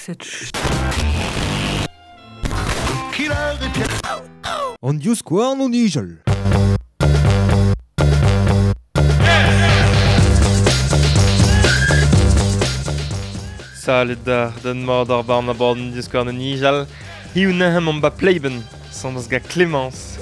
On dius skouarn o nijel. Salet den mat ar barn a baden dius skouarn o nijel. Hiu nehem an ba pleiben, sans ga Clémence.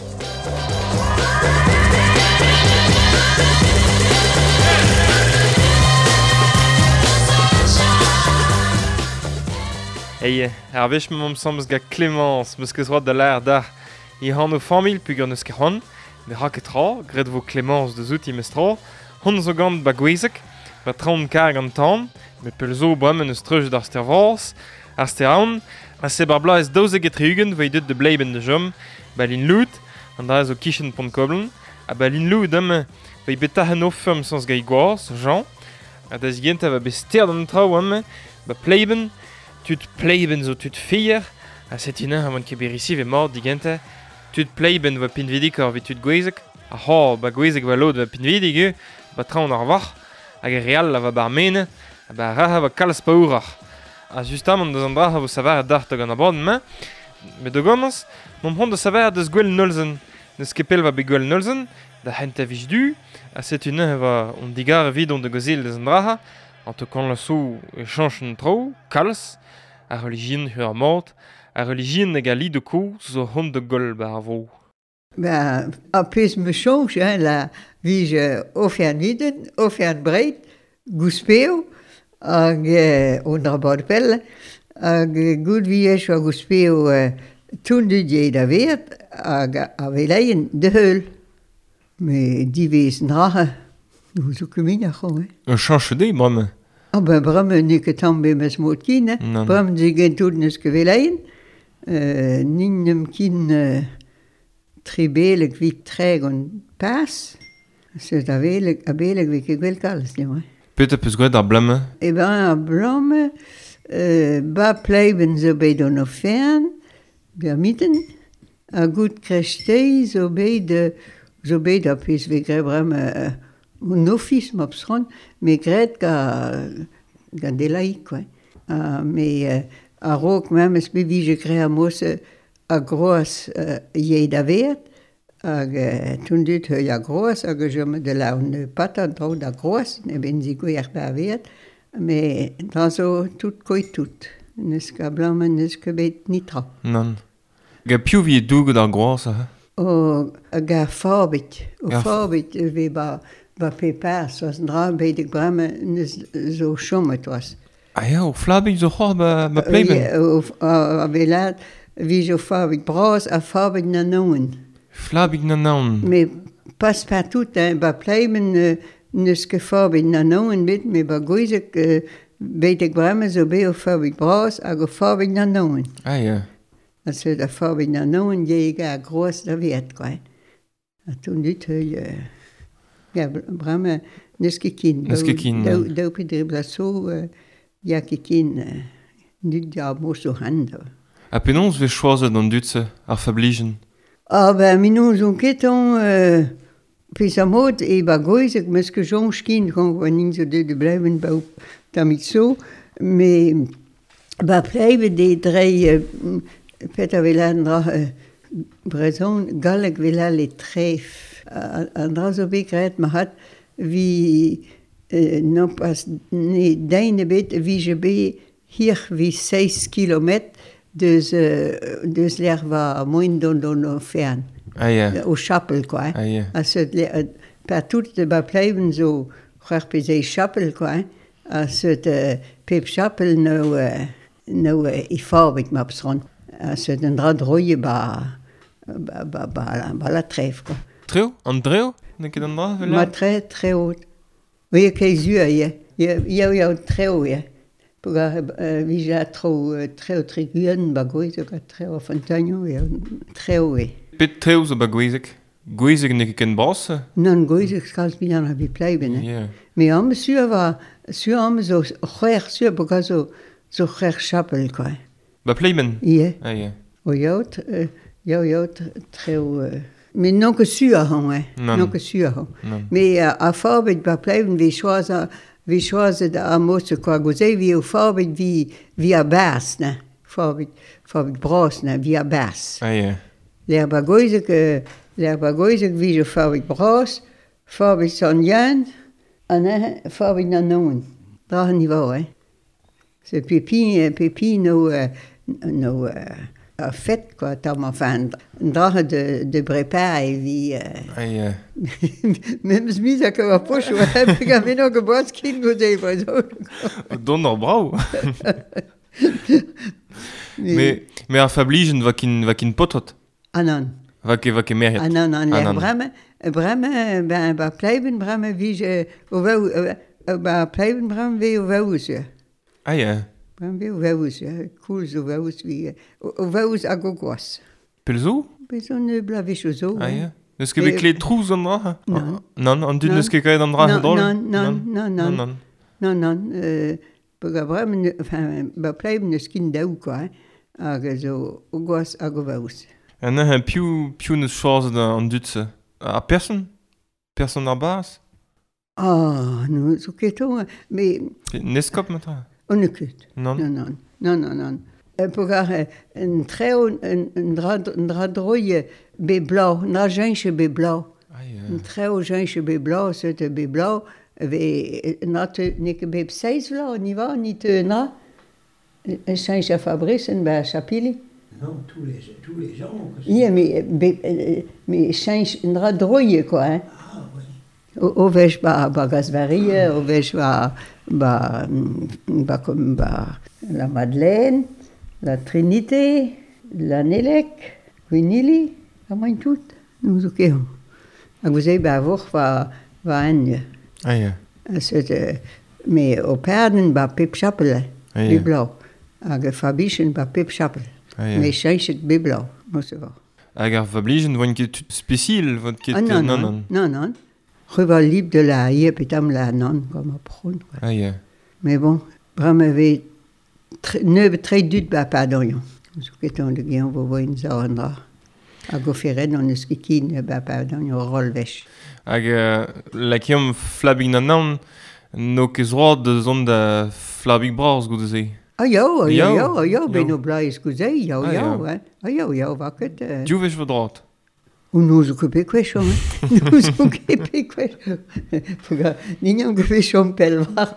Hey, ar vech me sams ga Clémence, meus ket road da l'air da. I han o famil pug an eus ket hon, me ra ket tra, gret vo Clémence de zout imez tra, hon zo gant ba gwezek, ba traoñ kar gant tan, me pel zo bremmen eus treuj d'ar ster-vors, ar ster-aon, a se bar bla ez daouzeg etrugen veidet de bleiben de jom, ba lin lout, an da zo kichen pont koblen, a ba lin lout vei betahen offerm sans gai gwas, Jean, a da zigent va bester d'an trao ba pleiben, tud pleiben zo tud fier, a setinen ha ket berisi ve mord digente, tud pleiben va pinvidik ar vet tud gwezek, a ho, ba gwezek va lod va pinvidik ba traoñ ar var, hag e real la va bar mene, a ba raha va kalz pa ourar. A justam deus an dra vo savar dart gant a bod me de gomaz, mom hon de savar deus gwell nolzen, neus kepel va be gwell nolzen, da hent a vich du, a setinen va on digar vid on de gozil deus an dra, an te kan la sou e chanchen tro, kalz, a religien ur mord, a religien ega li de ko zo hon de gol ba vo. Ben, apes me change, la vige ofian viden, ofian breit, gouspeo, hag on ar bod pell, hag gout viech a gouspeo toun de die da veert, hag a veleien de heul. Me divez drache, nou zo kemin a chom, Un chanche de, bremme. Ah ben bremme ne ket tambe mes mot kin, bremme ze gen tout neus ke veleien, ninnem kin tre beleg vit treg on pas, se da beleg vik e gwell kalz, ne moi. Peut peus gret ar blemme? E ben ar blamme, ba pleiben zo bet on o fern, ber mitten, a gout krechtei zo bet a pez ve gre bremme un office mopsron, me gret ga delaik, quoi. Me a rok memes be vije kre a mos a groas ye da veert, hag toen dit heu a groas, hag jo me de la un patan trao da groas, ne ben zi gwer da veert, me da zo tout koi tout. Neus ka blammen, neus ka bet nitra. Non. Ga piou vi e douget ar groas, ha? O ga farbit. O farbit ve ba pepar, soas dra bet bremme neus zo chomet was. Ah ja, o flabig zo c'hor ba pleiben? A velat, vi zo farbit bras a farbit na noen. Flabig na naon. Me pas pa tout, ba pleiben neus ke farbit na noen bet, me ba gwezek bet bremme zo be o farbit bras hag o farbit na noen. Ah ja. A se da farbit na noen je ga gros da vet, quoi. A toen dit heu... Ja, bremme neus ke kin. Neus ke kin. Dau pe dribla so... Ja, kin, dit ja mos o hand. A penons ve choazet an dutze ar fabligen? Ah, ben, minon zon keton, pez a mod e ba goezek, meus ke jonch kin, kan nin zo de bleiben ba tamit so, me ba pleiben de drei, pet a velan dra brezon, galek velan le tref. An dra zo bekret, ma hat vi... non pas ne deine bet vi je be hier vi 6 kilometer dus l'air va moins don fern. Ah ja. Au chapel, quoi. Ah ja. Als het per tout de ba pleiben zo graag pe ze chapel, quoi. Als het pep chapel nou I farbik mapsron. Als het een drad roye ba la tref, quoi. Treo? An dreo? Denk je dan dra? Ma tre haut. Oui, que zuur, ja. Ja, treo, ja. Puga, vi ja treo triguren, ba gwezek a treo fontanio, ja, treo, ja. Pet treo zo ba gwezek? Gwezek ne ken basse? Non, gwezek skaz bihan a vi pleiben, Ja. Me am zuur am zo chwer zuur, puga zo chwer chapel, quoi. Ba pleiben? Ja. Ah ja. O ja, treo... Men non que sur, hein. Non. Non que sur. Non. Mais à farbet ba pleiben vi choaz vi choisit a mosse quoi gozé vi o farbit vi a bas, ne? Farbit bras, ne? Vi a bas. Ah ja. L'herba goizek vi jo farbit bras, farbit sonjan, en farbit nanon. Drachen ni var, Så Pepi no a fet, quoi, tam enfin, drache de brepaille, vi... Ah ja. Même smis a kava poch, ik heb min ook geburtskind gozé, zo. Donner brau. Me a fabligen va kin potot. Anan. Va ke meriet. Anan. Bremme, ba pleiben bremme, wie je... Ba pleiben bremme, wie o veus, Ah ja. Bremme, wie o veus, cool zo veus, wie... O veus a gogos. Pelzo? Beson blavich o zo. Ah ja. Neus ket bet klet trouz an dra? Non, an dud Non. neus ket kaet an dra drol? Non. Ba bremme, enfin, ba pleiben neus kin daou, quoi, hag zo o gos a go veus. En piou neus chazet an dudse. A person? Person ar bas? Ah, no, zo keto, me... Neskop metra? Onnekut. Non? Non. Pogar een treo, een dradroje be blau, een drageintje be blau. Ah ja. Een treo geintje be blau, zette be blau. We nate nikke be seis blau, niet waar, niet na. Een geintje fabrice bij Chapili. Non, tous les gens. Ja, me geintje, een dradroje, quoi, hè. Ah, oui. Ovech ba gasvarie, ovech ba la Madeleine, la Trinité, la Nelek, Winili, a moin tout, nous zo keom. A gozei ba voch va anje. Ah ja. Me o perden ba Pip Chapel, Ah, ja. be blau. A gefabichen ba Pip Chapel. Ah ja. Me chenchet be blau, mosse va. Hag ar fabligen voan ket tout spécial, voan ket... Non. Ruval lib de la ie petam la non, comme a prone, quoi. Ah ja. Mais bon, brame ve neube tre dut ba padorion. Zo keton de gean vo voin zaandra. A go ferren an eus kikin ba padorion rol vech. Hag la kiam flabig nan no ket zroad de zon da flabig bras goude ze. Jo, ben no blai skuzei, jo, vaket. Djouvech vo drad. O nous zo kepe kwechon, nous zo kepe kwechon. Foga, niñam kwechon pel var.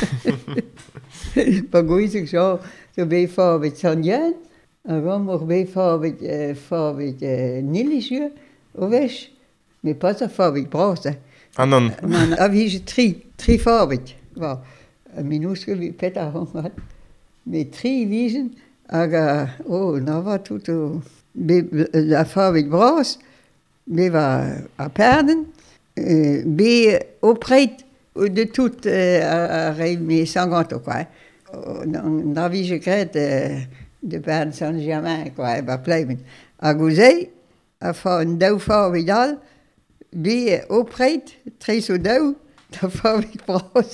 Pa goizek zo be farbet sanjan, a ramor be farbet nilisje, o vech, me pas a farbet bras, Ah non. Man a vige tri farbet. Wa, a minuske vi peta hongat. Me tri vigen, aga, na va tout o... La farbet bras, be va a perden, be opreit de tout a reiv me 50, quoi. Na vige gret de perden Saint-Germain, quoi, ba pleiben. A gozei, a fa un dau farbet al, be opreit, tres o dau, da farbet bras.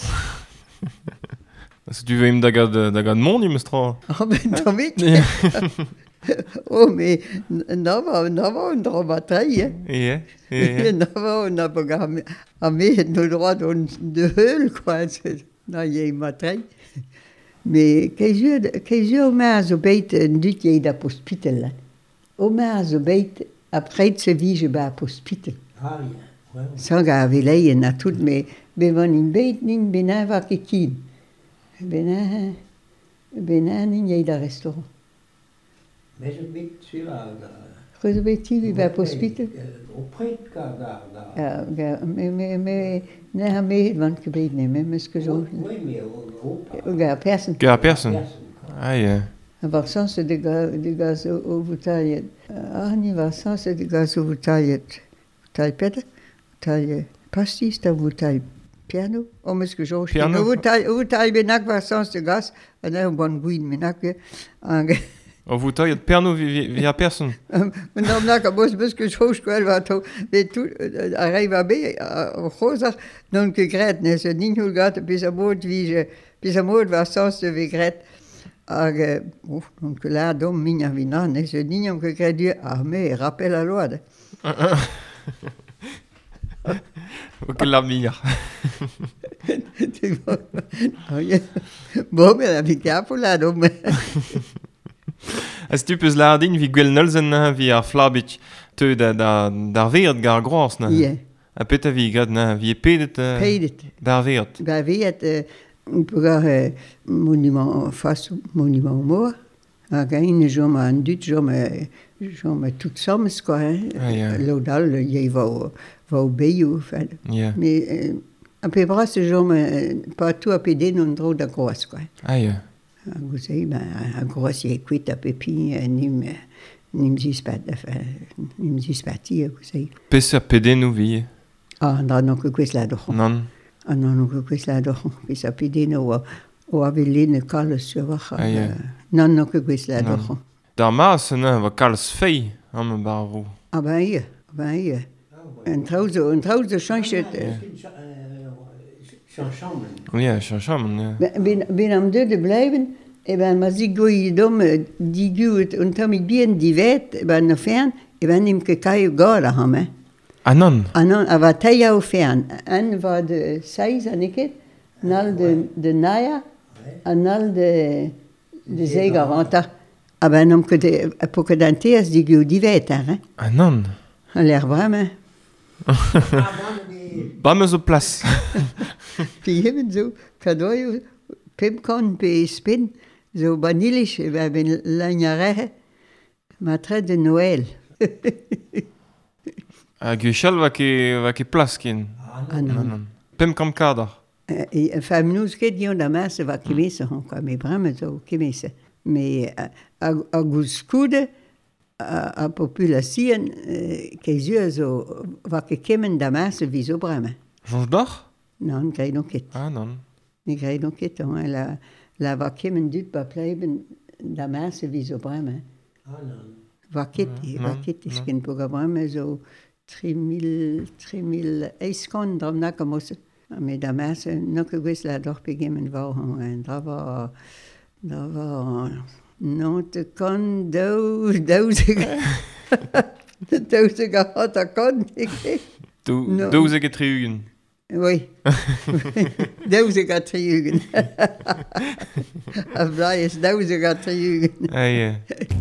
Så du veim da gad moni mestra? Ah, ben, damit. Mais na va un dramatrei, Ja. Na va un aboga a me no droit de heul, quoi. Na ye matrei. Mais qu'est-ce o mer zo beit un dut ye da hospital. O mer zo beit après se vige ba hospital. Ah, oui. Ouais. Sanga a velei na tout, mais van in beit nin bena va kekin. Bena nin ye da restaurant. Mais je vais sur la... Rezobeti vi ba hospital. Auprès de Gardar. Mais ne ha me van gebet ne, men que zo. Oui, mais au... Ga persen. Ga person? Ah ja. Var sans de gaz o vutaliet. Ni var sans de gaz o vutaliet. Vutal peta. Vutal pastis da vutal piano. O mes que zo. Piano? Vutal benak var sans de gaz. An un bon guin menak. O vuta yet perno via person. Men dan nak a bos que zo skwel var to. Ve tout arrive a be o khosa non que gret ne se ninhul gat bis a mod var sans de vi gret. Hag, non que la dom minha vina ne se ninham que gret a me rappel a loade. Ok, la mire. Bon, mais avec Capola, non, mais... Est-ce que tu peux la din vi gwell nolzen vi ar flabit te d'ar veert gar groas na? Ja, A peta vi gad na vi pedet pedet. d'ar veert. Bij weet, on peut avoir monument face monument mort. Again, j'aime un dut, j'aime tout soms quoi. Ah, ja. L'odal, il va au bayou, enfin. Ja. Mais à peu près, j'aime pas tout à péder non trop de grosse quoi. Ah ja. Vous savez, ben, un gros c'est cuit à pépi, nim zispat, nim zispati, vous savez. Pesa pede nou vi. Ah, non, que quest là doch. Non. Ah non, que quest là doch. Que ça péder no o aveline kalle sur Ah, ja. Non, que quest là Non. doch. D'ar maas va kalz fei am barvo. Ah ben hier. En trouwens change het. Chanchamen. Ja, chanchamen, ja. Ben am de blijven, ben maar zie goeie domme, die guurt, en dan ik bien die weet, ben naar fern, ben neem ke kai gala ham, hè. Ah non. En dan, wat hij jou fern, en wat de 6 en ik het, nal de naja, en nal de zeegaranta. Ah ben om ke de, pour que danteers die guurt die weet, hè. Ah non. En l'air vraiment. Bamme zo plas. Die hebben zo cadeau, pimkon bij spin, zo vanillisch, we hebben lanjarege, maar très de Noël. A gwechal va ke plas ken. Ah non. Pem kam kadar. Enfin, nous, que dions la masse va kimese, mais vraiment zo kimese. Mais à Gouskoude, a population, que zo va ke kimmen da masse viso vraiment. Jonge d'ar? Non, krijg nog het. Ah non. Ik krijg nog het, la va kimmen dit pa blijven da masse viso vraiment. Ah non. Vakit is geen programma zo 3000 eiskon dram nakamose. Maar da masse nog gewis la doch beginnen wou en daar was not kon doze gehad dat kon ik. Douze getriugen. Oui. Doze gaat triugen. Of dat is doze gaat triugen. Ah ja.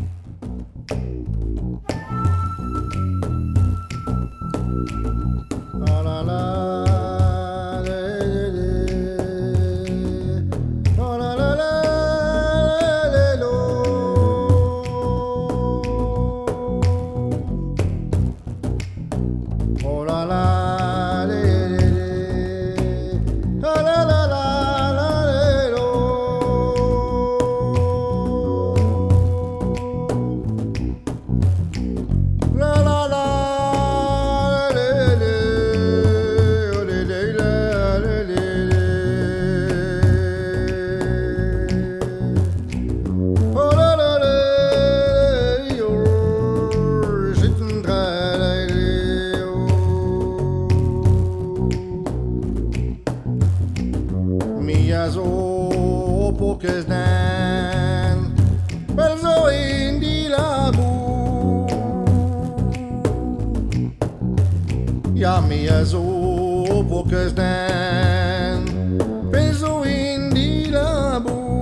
Ja, meer zo bokkes dan, ben zo in die labo.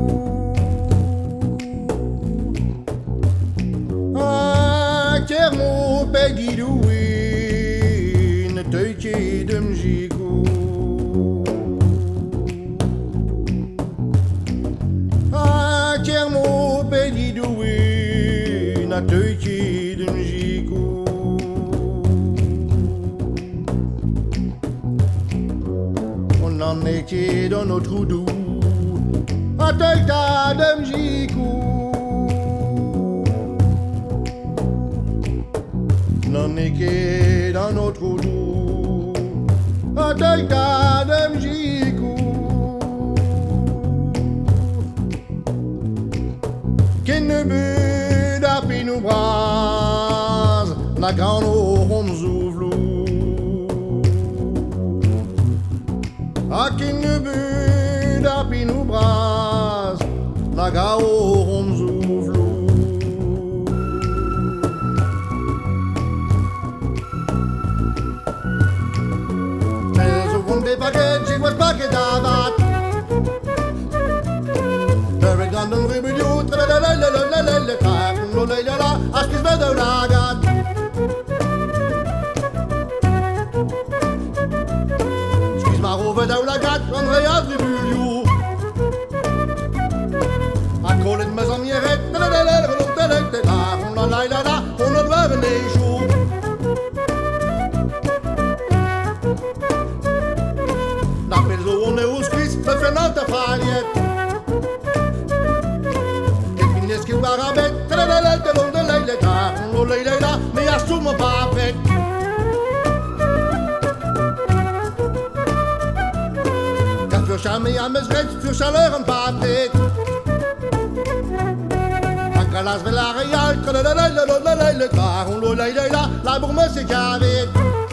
Ah, kermo peggy doe, een teutje dem zico. Ah, kermo peggy doe, een teutje dem zico. Dan ik je dan nooit goed doe, had ik daar de muziek. Dan ik je dan nooit goed doe, had ik daar de muziek. Kinderbuur, daar pino bras, la grande onze vloer. Aqui no buurt, op in uw bras, la gao onze vloer. me paket, she was paket avat. Very gandon ribidu, trelelelelelelele, no leila, askis vedo ragat. Skis maar over de lagat, van reat ribulju. Akkolen me som je red, trelelelelelelele, no leila, on het waren neesju. Fernanda Faliet Che fineschi un barabet Trelelete non de leileta Non leileta Mi assumo papet Kan fiosciami a me sret Fioscialeur een papet Anche la svelare gli altri Trelelete non de leileta Non leileta La bourme se chiavet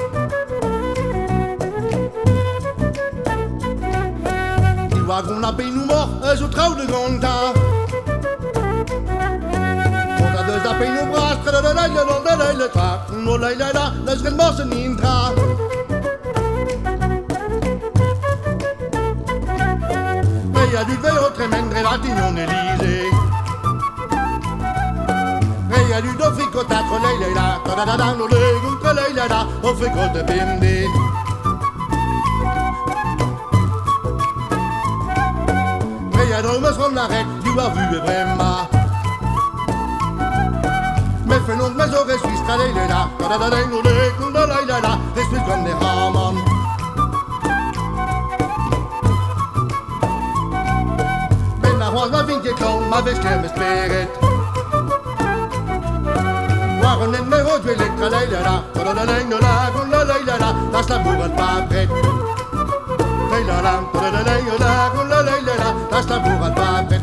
Wagon a pei nou mort, zo trouw de gonta. Conta dus a pei nou bras, trelelelelelelele tra. No leilele, les ren morsen intra. Reia du veo tremendre latignon Elysée. Reia du do fricota, treleilele, tadadada, no legum treleilele, o fricote bimbi. Ja, drømmes from la ret, du har vu bremma. Med fornuft med så resvis, tralala, da no legum, da resvis kom det hamon. Men der hos var vinkel kom, og vist klemmes bæret. Warren med rådvillet, tralala, no legum, da slap buret bare bredt. That's la bourre à papet.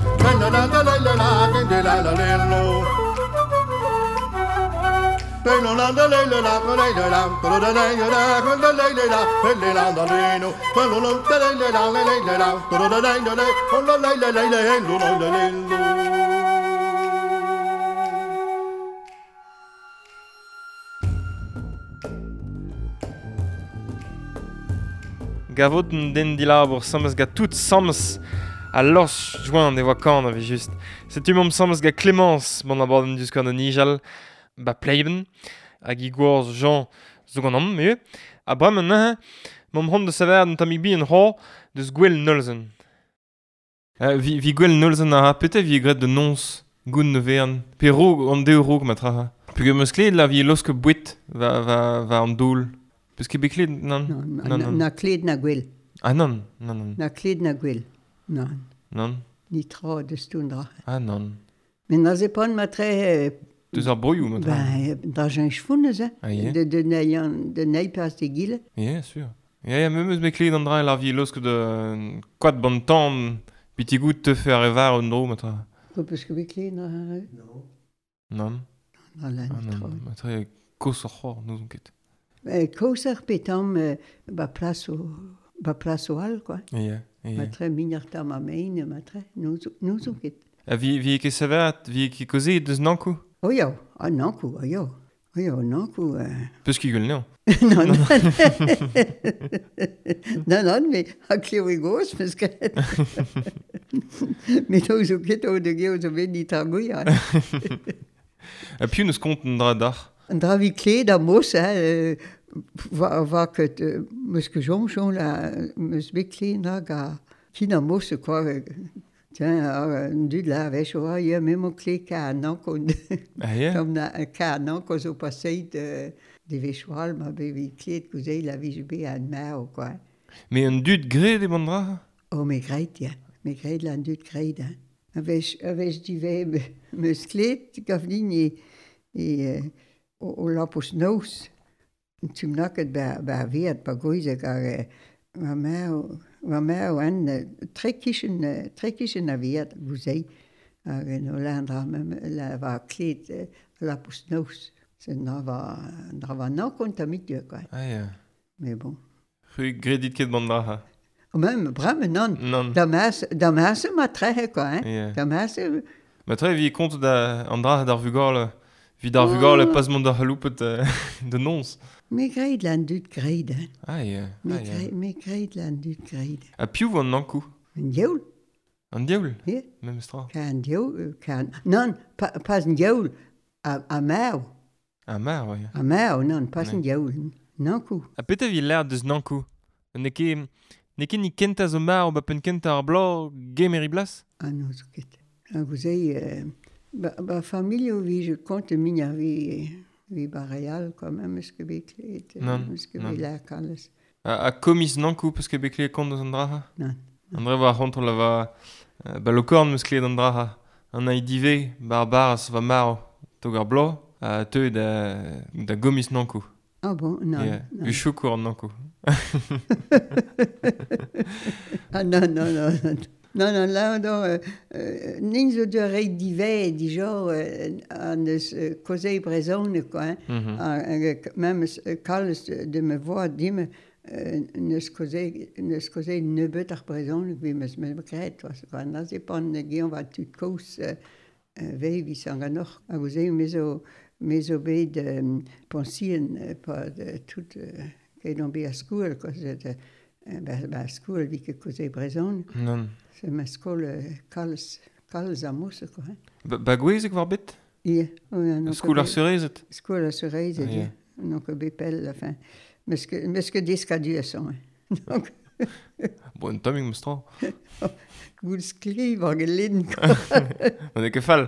Gavot den dilabour sammes ga tout sammes a los joint de wakan avi just. Setu mom sammes ga Clémence bon aborden du skan Nijal ba pleiben hag I gworz Jean zo gant am me a bremen nahe mom hon de sever den tamik bi en ho deus gwell nolzen. Vi gwell nolzen a pete vi gret de nons goun nevern pe rog an de rog matra ha. Pe ge meus kled la vi loske bouet va an doul. Peus ket bet kled nan? Na kled na gwell. Ah non. Na kled na gwell. Non. Ni tra de stundra. Ah non. Men na zepon matre... Deus ar broioù matra? Dra jen chfounez, Ah yeah. De neipas de gile. Yeah, sûr. Ja, me meus bet kled an dra la vi loske de kwad bon tan bitigout te fer evar un dro matra. Ko peus ket bet kled na... Non. Na la Ah ni tra. non. Matra kos ar c'hor nous on ket. Koser petam ba plas o al, quoi. Yeah. Matre mignarta ma meine, matre, nous on ket. Vi ket sevet, vi ket koze deus nankou? Oh ja, nankou, oh ja. Oh ja, nankou. Peus ki gwell neon? Non. Non, mais a kleo e gos, peus ket. Mais nous on ket o de geo zo bet ni targouia. A piou neus konten dra dar? Dra vi kled a mos, var ket meus ket jomchon la meus bet kled dra ga kin a mos quoi. Tiens, un dud la vech o ya même kled ka nanko. Ah yeah? Comme na ka nanko zo passeit de vechwal ma be vi kled kouzei la vi be an mao quoi. Me un dud gred e ban dra? Oh, me greit, ja. Me greit la un dud greit, hein. Avech dive meus kled gavnin o lapos nous. Tum naket ba veat ba goizek ar wa meo an trekischen a veat gouzei ar no landra la va kled lapos nous. Se na va nankont a mit quoi. Ah yeah. Mais bon. Rue gredit ket ban dra ha? Même brame non. Non. Da masse ma trehe quoi, hein. Yeah. Da masse Matra vi kont da an dra d'ar vugorl Vid ar vugale pas mont da haloupet de nons. Me greid lan dut greid, hein. Aïe. Me greid lan dut greid. A piou an nankou. Un dioul, An diaoul. ja. Mem stra. Kan dioul, kan... Non, pas un dioul. A mau. A mar, ouais. A mau, non, pas un Nee. dioul. Nankou. A pet vi l'air deus nankou. Neke ni kenta zo mar ba pen kenta ar blo gemeri blas. Ah non, zo ket. A gouzei... Ba familio vi, je compte min vi ba real, quand même, eus ket bet kleet. Non, Eus ket non. bet l'air kalles. A komis nankou peus ket bekle kont deus an draha. Non. An dre va c'hontr la va ba lo korn meus kleet an draha. An ai dive bar va mar tog ar blo. A teu da gomis nankou. Ah bon, non. Yeah. Non. U choukour an nankou. Ah non, non, non, non. Non, non, là, non, nin zo de reid dive, di jo, an eus kozei brezone, quoi, hein. Même kalles de me voix, dime, neus kozei nebeut ar brezone, vi meus me gret, quoi, na se pan geon va tut kous, vei vis an ganoch, a gozei mezo bet pensien, pa tout, ket on be a skoul, quoi, ba skoul vi ket kozei brezone. Non. C'est ma skol kalz a mousse, quoi. Ba gwezek war bet? Ie. Skoul ar seurezet? Skol a seurezet, Ie. ie. Donc, bepel, enfin. Meske deska du a son, Donc, Bon, tamig meus tra. goul skliv ar gelin, quoi. On ket fall.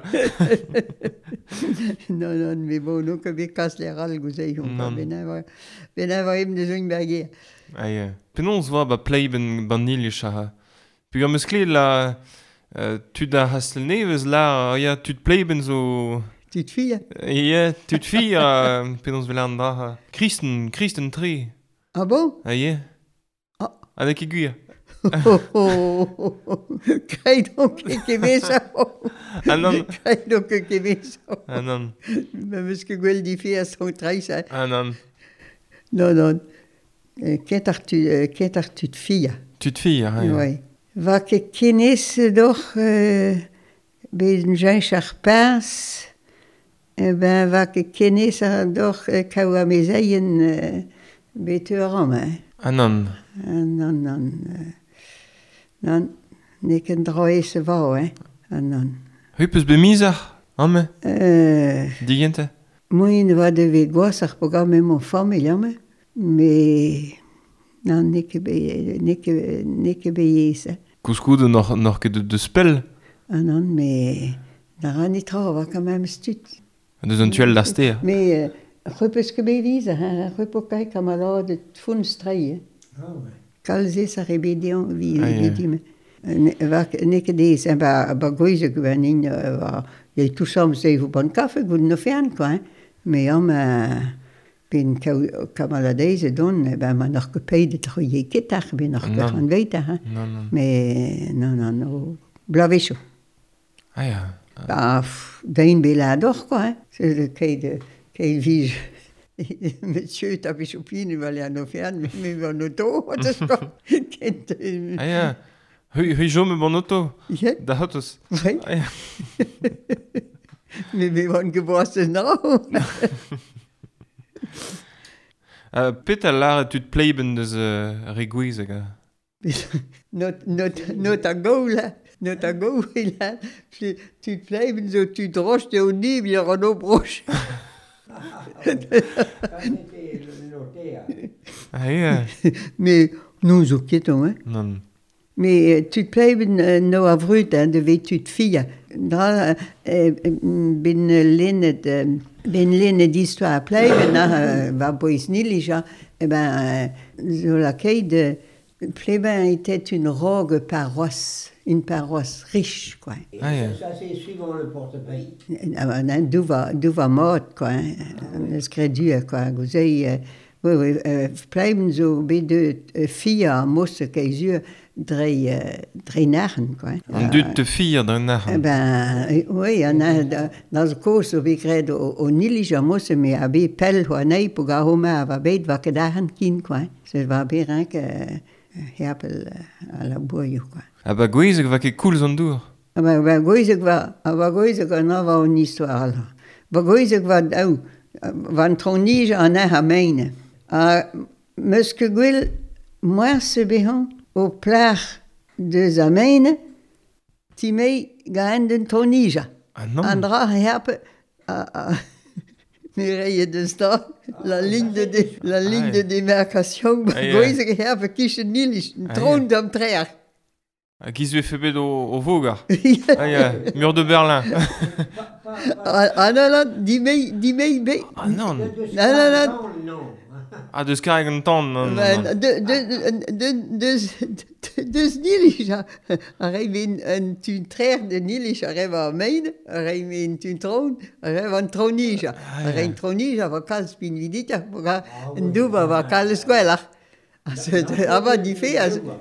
Non, non, mais bon, donc, kas l'er al gouzei, on Non. ben ava em de zoing berger. Aïe. Penons va ba play ben nilish a. Puis am meus kleet la tu da hastel nevez la ya tu play ben zo Tu te fies? ja tu fi penons vel an da Christen tre. Ah bon? Aïe. Ah. Avec aiguille. Oh, Krai donc ket veza. Ah non. Krai donc ket veza. Ah non. Meske gwell di fi a son treiz, hein. Ah non. Non, non. Ket ar tu te fies. Tu te fi, ah. Oui. Va ket kenez doch bet un jench ar pins, ben va ket kenez doch kaou a mezeien bet ur am, hein. Ah non. Non, non. Non, ne ken droez va, hein. Ah non. Hu peus be mizar, ame, digente. Moin va de ve goas ar program e mon familh, ame. Me... Non, ne ket be yez, hein. Kouskou noch ket de spell. Ah non, mais da ran tra va quand même stut. Deus an tuel d'ar stea. Mais repeus ket be viz, hein, repokai kamala de tfoun strai. Ah ouais. Kalze sa rebedion vi Ah, yeah. dime. Ne ket dez, ba goizek ben in, ye tout sam se vo ban kafe gout no fern, quoi, hein. Mais am ben kamala deiz don, ben man ar kepei de troye ketach, ben ar Non. ket an veita, hein. Non. Mais non, non, no, blavecho. Ah ja. Bah, ben belador, quoi, hein. C'est ket vij. Monsieur Tapichopine, il va aller en offerne, mais en auto, c'est ça. Ah ja. Hui jo me bon auto. Ja, Da autos. oui. Ah ja. Mais wir waren geboren, non. Pet a lar tu te pleiben deus regouizeg. Not a go, là. Not a go, là. Tu te bleiben so, tu droches de au nid, il y aura nos broches. Ça, c'était le notaire. Ah ja. Mais nous, au quittons, hein. Non. Mais tu te bleiben no a vrut, hein, de ve tu te fille. Dra, ben lennet d'histoire bleiben, va bois nilija, eh ben, zo la keid, Plébin était une rogue paroisse, une paroisse riche, quoi. Et Ah, yeah. ça, c'est suivant le portefeuille. D'où va mort, quoi. Ce crédit, quoi. Gouzei, oui, Plébin zo B2 filles à mousse qu'elles drei narren, quoi. An dut te fir d'an Eh nach. ben, oui, il y en a dans le cours où il crée au nilija mousse, mais à bé pel ou à nei pour gahoma va bête va que dahan kin, quoi. C'est va bien rien que herpel à la boyau, quoi. Ah ba gwezeg va ket koulz an dour. Ah ben, goizek va, a va goizek an ava une histoire, là. Bagoizig van tronige an ha meine. Muske gwil moarse behon o plach de zamene ti mei gaen den tronige. An dra herpe mi reie de sta la ligne de démarcation bagoizig herpe kiche nilich tron dam treer. Giz eo febet o vogar. Mur de Berlin. Non, di mei be. Non. Non. Deus kareg an tan. Deus nilich a reiv un tun trer de nilich a rev a mein, a reiv un tun tron, a rev an tronige. A reiv tronige a va kalz pin vidita, un douv a va kalz gwellach. Ava di fe.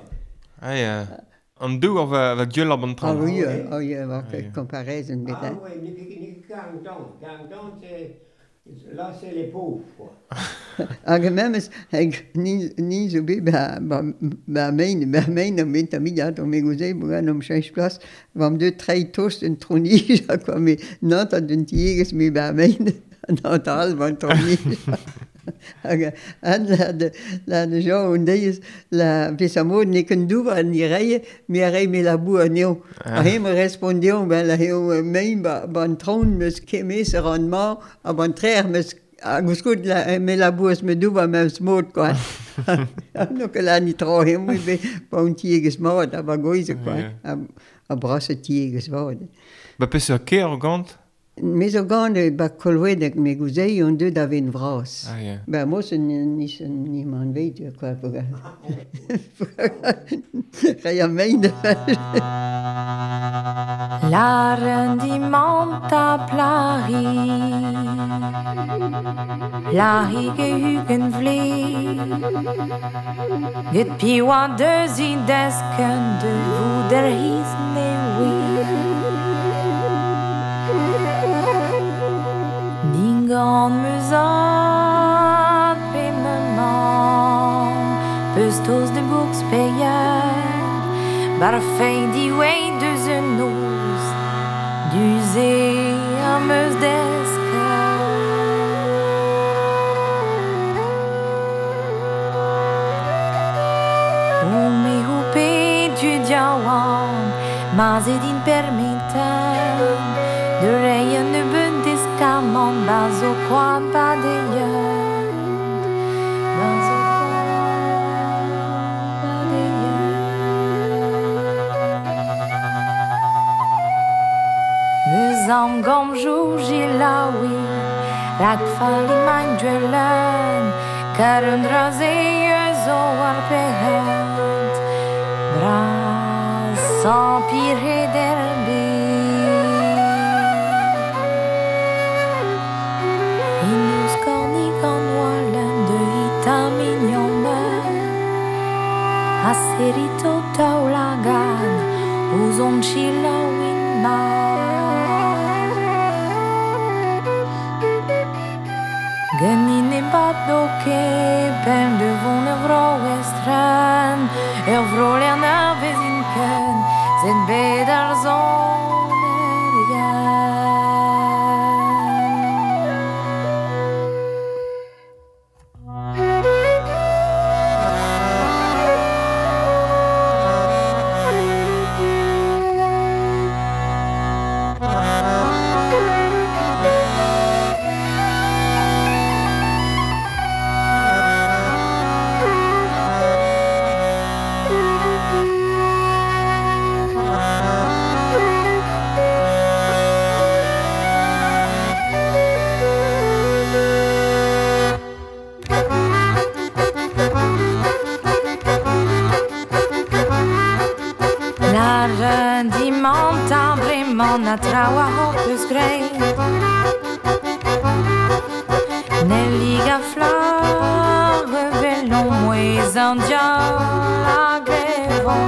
An dou va gueul ar ban tran. Oui, va comparaison met. Oui, ni 40 ans. 40 ans, là, c'est les pauvres, quoi. Hag memes, ni zo bet ba mein am met amidat o megozei bogan am change plas vam de trei toast un tronige quoi me not ad un tieges me ba mein not al van tronige. An la de jo un deis la pesamod ne ken douva ni reie me rei me la bou aneo. A hem respondion ben la heo mein ban tron mes kemes rendement a ban trer mes aguskud me la bou me douva me smod quoi. No que la ni tro hem be bon tieges mod a bagoise quoi. A brasse tieges vod. Ba peseurt ker gant? Mes o gant ba kolwedek me gouzei on deux d'aven vras. Ben moi ni man veit quoi pour Raya meinde. Laren di monta plari Plari gehugen vle Get piwa de zidesken de vous der his ne Ningan muzat pe maman Pustos de boeks peyen Bar fei di wei de zenos Du zee am eus deske O me hope du diawan Mas edin permeten De reien de bundeskaman Bazo kwad badeyen Bazo kwad badeyen Muzam gom jouji lawi Rak fali mein dwellen Karen drazeus o arpehent Bras sans pire derbe Inus korni kanwalen de ita mignonne Aserito taulagan Uzon chila winma Genine baddoke ben de von vro westren vro lerna vezinken zet bedar Na traua hopus grei Neliga flagge velon moes andia la grevon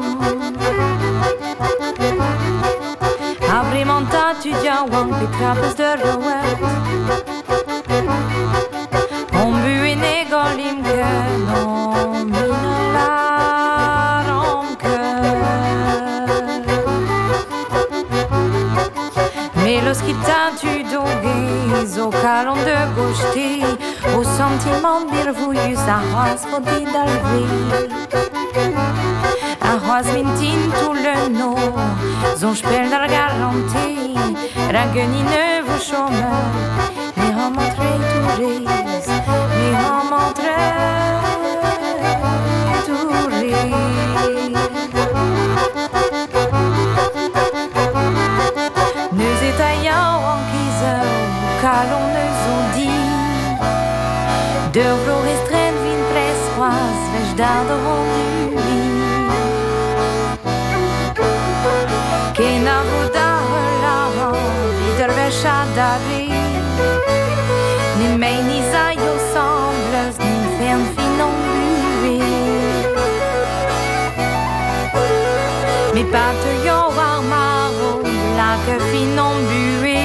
Abrimanta tu diawan petrapes de roet On bu en egolim ken on minalar om ken Los qui t'a tu dogué man birvujus a c'hoaz fo dit al ver. A c'hoaz min tin tout le nord, zon spel d'ar garante, rageuni neuf o chômeur, me ram antre tourez, me ram antre tourez. Neus etaiañ an kizeu, kalon neus o di, d'ur vlo restren vin pres c'hoaz, vech d'ar de rondu. Ken a vo d'ar lavan, vider vech a dare, ni mei ni zai o sembleus, ni fern fin an bue. Me pat yo war maro, lak fin an bue,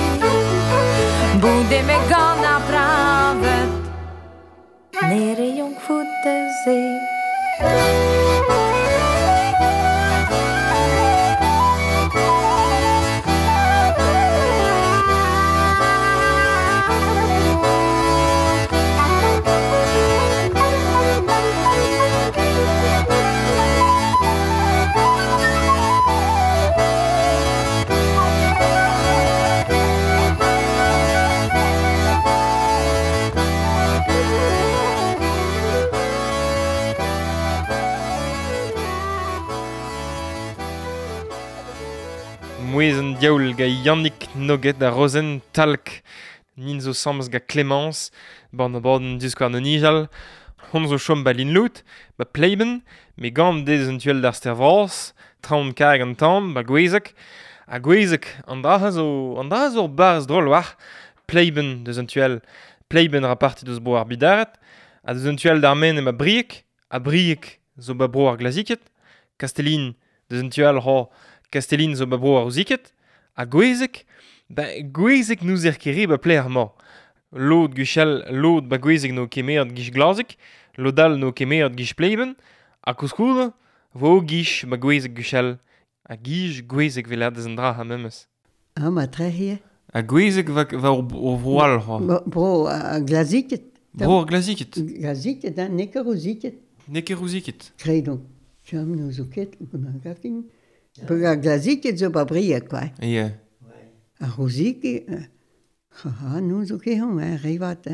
boude me gant a bravet, nere jonk fouteze. Mouez an diaoul ga Yannick Noguet a Rosen Talk, nin zo sams ga Clémence, ban a borden diskouar no nijal, hon zo chom ba linlout, ba pleiben, me gant dez an tuel d'ar stervors, traoù kag an tamm, ba gwezek, a gwezek an dra zo barz drôl war, pleiben deus an tuel, pleiben ra parti deus bro ar bidaret, a deus an tuel d'ar men em a briek, a briek zo ba bro ar glaziket, Castellin deus an tuel ho, Castellin zo ba bro ar ouziket, a gwezek, gwezek nous kere ba pler ma. Lod guchel, lod ba gwezek no kemead gish glazik, lodal no kemead gish pleiben, a kouskou vo gish ba gwezek guchel, a gish gwezek velad eus an dra ha memes. Ah, ma tre hier. A gwezek va o vroal ho. Bro, a glaziket. Bro ar glaziket. Glaziket, neker ouziket. Neker ouziket. Kredon. Cham no zo ket, gant gakin. Peg a glaziket zo ba briek, quoi. Yeah. A ouziket, no zo ket hon, revat,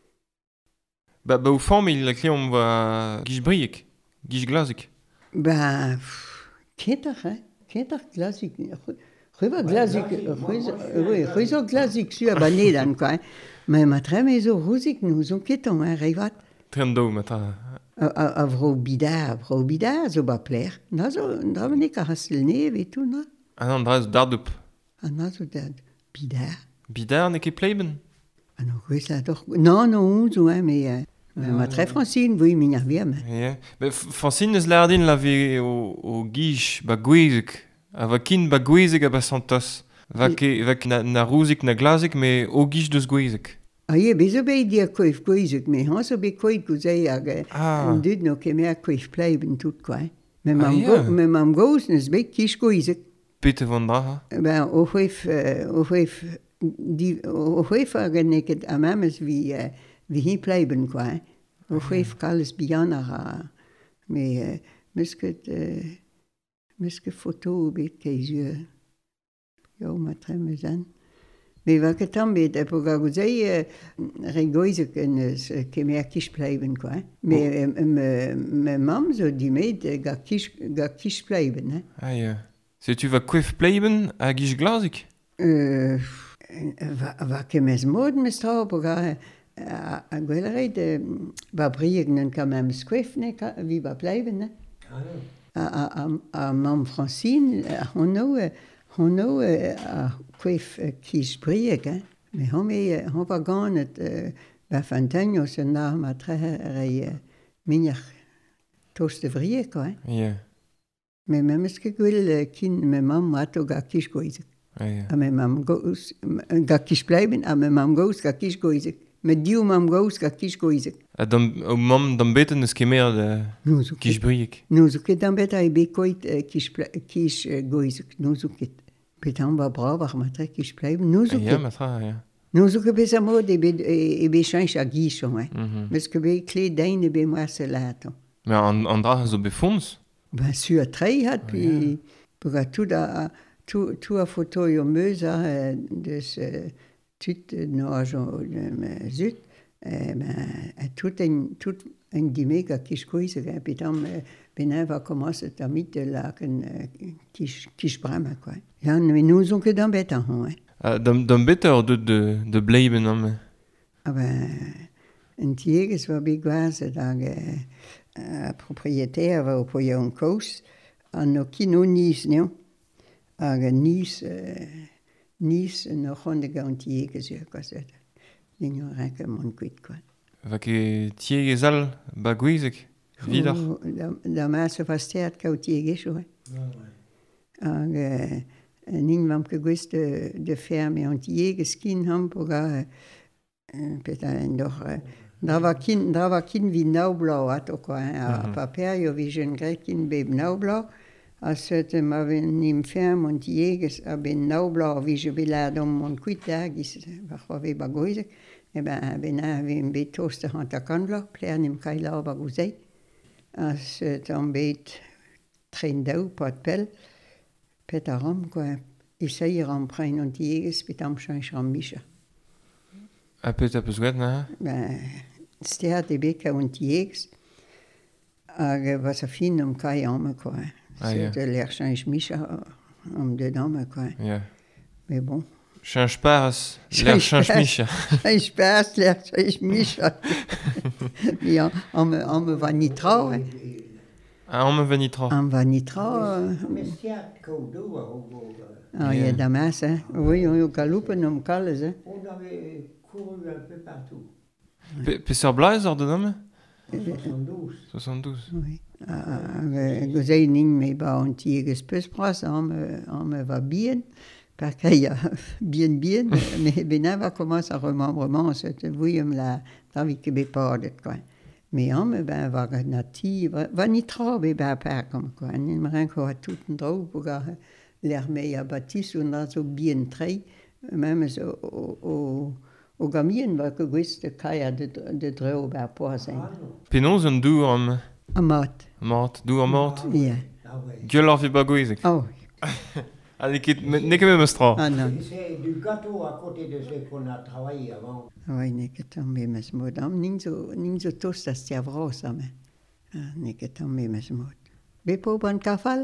Ba o famil la kleom va gish briek, gish glazik. Ba, ketar glazik. Reva glazik, rezo glazik su a banedan, quoi. Ma ma tre me zo ouzik no zo keton, revat. Trendo mata. A vro bidar zo ba pler. Na zo, na vene ka hasel neve et tout, na? An dra zo dardoup. Na zo bidar. Bidar ne ket pleiben? No, gwesa doch... Non, zo, mais... Ma tre Francine, vui min ar viam. Yeah. Francine eus lardin la ve o gish ba gwezek. A va kin ba gwezek a ba santos. Va ket na rouzik na glazik, me o gish deus gwezek. Ah, bezo be dir koif gwezek, me han so be koif gouzei hag an dud no kemer koif pleiben tout, quoi. Me mam gouz neus be kish gwezek. Pete van dra, ha? Ben, o c'hwef hag an eket a memes vi hi pleiben, quoi. O c'hwef kalles bihan ar me musket foto bet keizur. Jo, ma tre mezan. Me va ket an bet, po ga gouzei re goizek eus kemer kish pleiben, quoi. Me mam zo dimet ga kish pleiben, Ah, yeah. Se tu va kwef pleiben a gish glazik? Va kemez mod mes tra po ga a gwelleret va brieg n'en ka mem skwef ne vi va pleiben, a mam Francine hono a kwef kish brieg, me hon va ganet va fantenio se na ma tre re minach toast de vrieg, quoi. Yeah. Me memes ke gwell kin me mam mato ga kish goizek. A me mam gouz ga kish pleiben, a me mam gouz ga kish goizek. Me diou mam gouz ga kish goizek. A o mam dan beten eus kemer de kish briek. No zo ket dan bet a ebe koit kish goizek. No zo ket. Petan va brav ar matre kish pleiben. No zo Ja, ket. matra, ja. Nous zo ket bez amod e be chanch a gichon, Meus ket be kle dain e be moas lato. Mais an dra zo befons? Ben, sur trei hat, puis pour tout a photo yo meus dus tout nage zut, tout en dimeg a kiskoise, puis tam benen va commence à mit de laken kischbrama, quoi. Ja, mais nous on que dans bête en, D'an beter de bleiben am... Ah ben, en tieges war begwaze dag propriétaire var på en kous, an no kino Nice, ne? Ag Nice no honde gant tieges, quoi. Ligno renke mon kuit, quoi. Vak e tiegez al bagouezek? Vidar? Da masse fastert kao tieges, ouais. Ag ning vam ke gwist de ferme an tieges kin ham poga peta en doch da var kin vi naublau at oko a paper jo vi jen grek kin beb naublau a sete ma nim ferme an tieges a ben naublau vi je belad om mon kuitag is var vi bagoizek e ben vi en bet toaster han ta kanblau pler nim kai lau bagozei a sete an bet tren dau pat pel petaram, quoi. Essayer en prendre un tieges, puis tam change en micha. A peut a peus gwet, na? Ben, steat e beka un tieges, hag was a fin kai ame, quoi. C'est de l'air change micha dedans, quoi. Yeah. Mais bon. Change pas, l'air change micha. Change pas, l'air change micha. Mais on me va nitra, ouais. Ah, on me va nitra. On va nitra. Ah, il y a damas, hein. Oui, on a galoupe, on a calés, hein. On avait couru un peu partout. Pesser blaz or dedans? 72. 72. Oui. Gozei ning me ba an tieges peus pras, on me va bien, parce qu'il y a bien, mais benen va commencer à remembrement, c'était vouillem la davik ke bepardet, quoi. Mais on me ben va nati, va ni trabe ba per comme quoi, ni me renko a tout en drou pour l'hermé a bâtis on a so bien trei, même o gamien va que gwist kaya de drou ba poisen. Penaos un dou am... A mat. Mort, dou am mort? Yeah. Gueul ar vi bagouezek. Oh. Ah, neke me mestra. Ah non. C'est du gâteau à côté de ce qu'on a travaillé avant. Oui, neke tombe mes mod. Ning zo tost as tia vros am. Neke tombe mes mod. Be po ban kafal?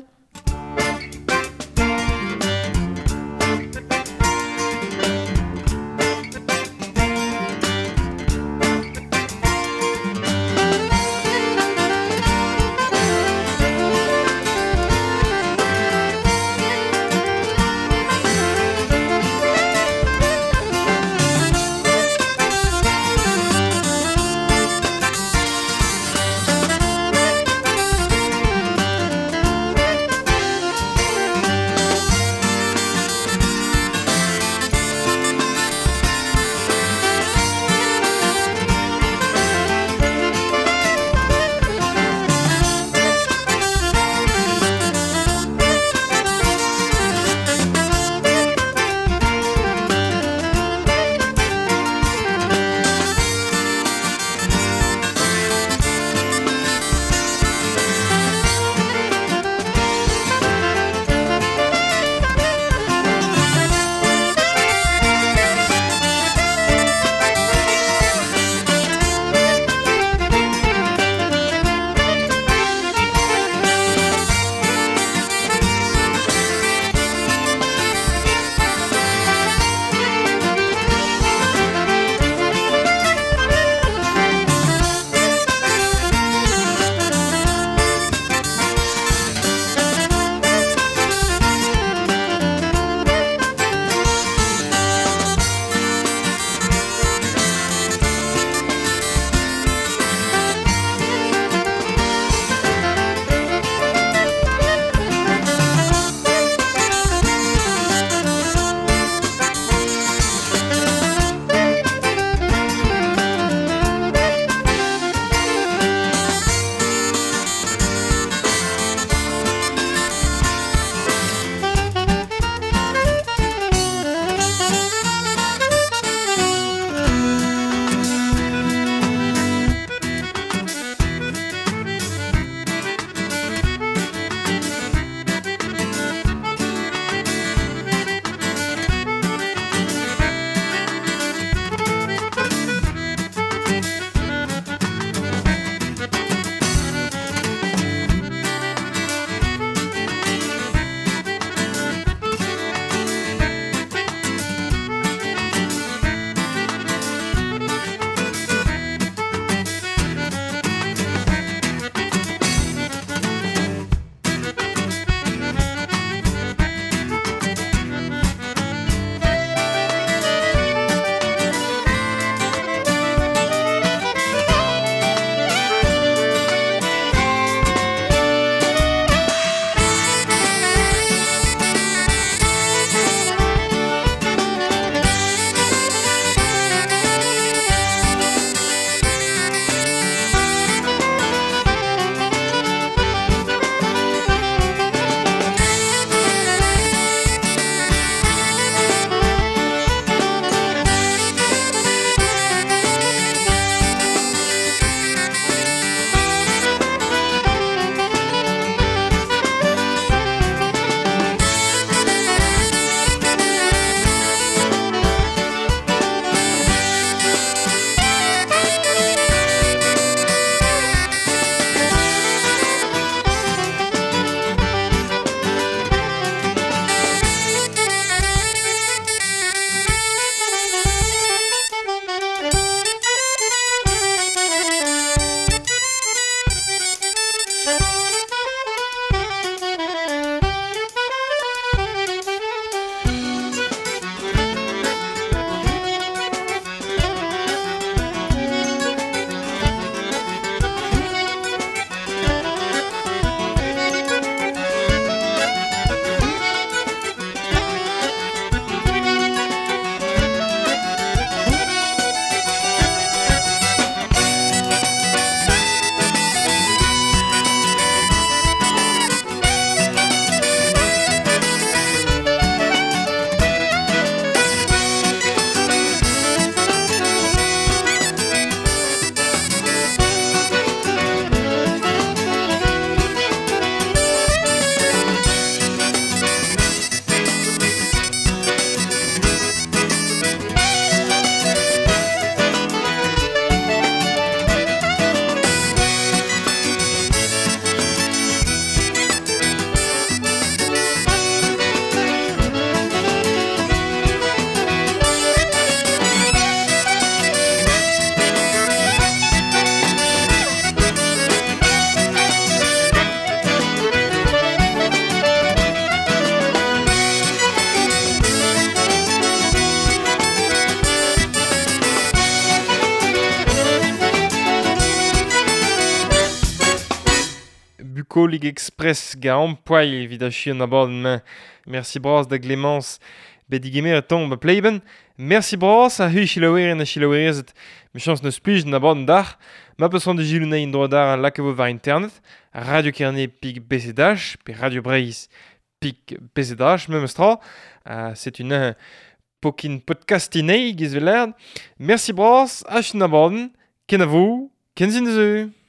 bucolig express ga ampoil vid a chion abadenn mañ. Merci bras da Clémence bedigemer tombe pleiben. Merci bras a hu chilaoueren a chilaouerezet. Me chans neus plij na abadenn dar. Ma peus an de jilounei droit dar a lakevo var internet. Radio Kerné pig BCDH, pe Radio Breizh pig BCDH, même stra. C'est une pokin podcastinei giz velerd. Merci bras, a chun abadenn. Ken a vou, ken zin